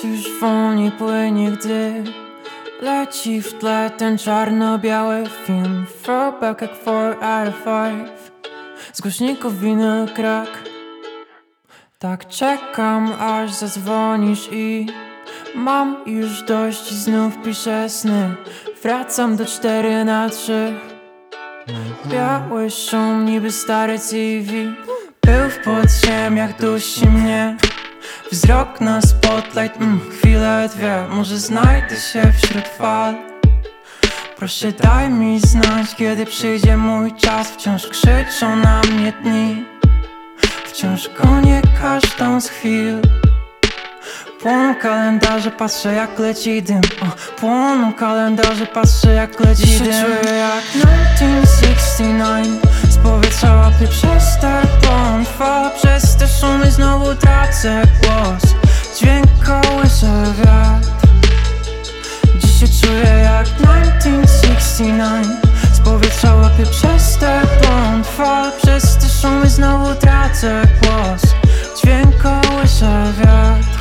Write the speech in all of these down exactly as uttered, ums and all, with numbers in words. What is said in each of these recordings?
Czas już wolniej płynie, gdy leci w tle ten czarno-biały film. Throwback jak four out of five. Z głośników winyl krak. Tak czekam, aż zadzwonisz i mam już dość, znów piszę sny. Wracam do cztery na trzy. Biały szum, niby stary T V. Pył w podziemiach dusi mnie. Wzrok na spotlight, mm, chwilę, dwie. Może znajdę się wśród fal. Proszę daj mi znać, kiedy przyjdzie mój czas. Wciąż krzyczą na mnie dni. Wciąż gonię każdą z chwil. Płoną kalendarze, patrzę jak leci dym. O, płoną kalendarze, patrzę jak leci Dziś dym. Dziś czuję jak tysiąc dziewięćset sześćdziesiąt dziewięć. Z powietrza łapię przez terbon. Fala przez te szumy, znowu tracę głos. Dźwięk kołysze wiatr. Dziś się czuję jak tysiąc dziewięćset sześćdziesiąt dziewięć. Z powietrza łapię przez terbon. Fala przez te szumy, znowu tracę głos. Dźwięk kołysze wiatr.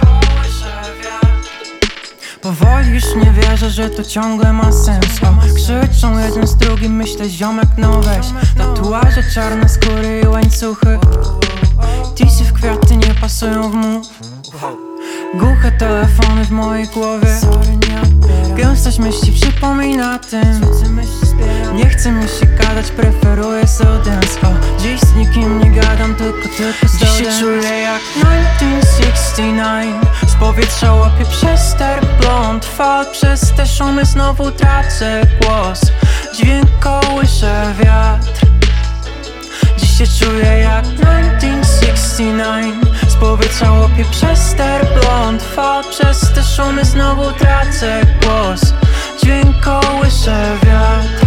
Powoli już nie wierzę, że to ciągle ma sens. O, krzyczą jeden z drugim, myślę ziomek no weź. Tatuaże, czarne skóry i łańcuchy. Tisy w kwiaty nie pasują w mów. Głuche telefony w mojej głowie. Gęstość myśli przypomina tym. Nie chce mi się gadać, preferuję slow dance. O, dziś z nikim nie gadam, tylko tylko slow dance. Dziś się czuję jak tysiąc dziewięćset sześćdziesiąt dziewięć. Z powietrza łapię przez terbląd. Fal przez te szumy, znowu tracę głos. Dźwięk kołysze wiatr. Dziś się czuję jak tysiąc dziewięćset sześćdziesiąt dziewięć. Z powietrza łapię przez terbląd. Fal przez te szumy, znowu tracę głos. Dźwięk kołysze wiatr.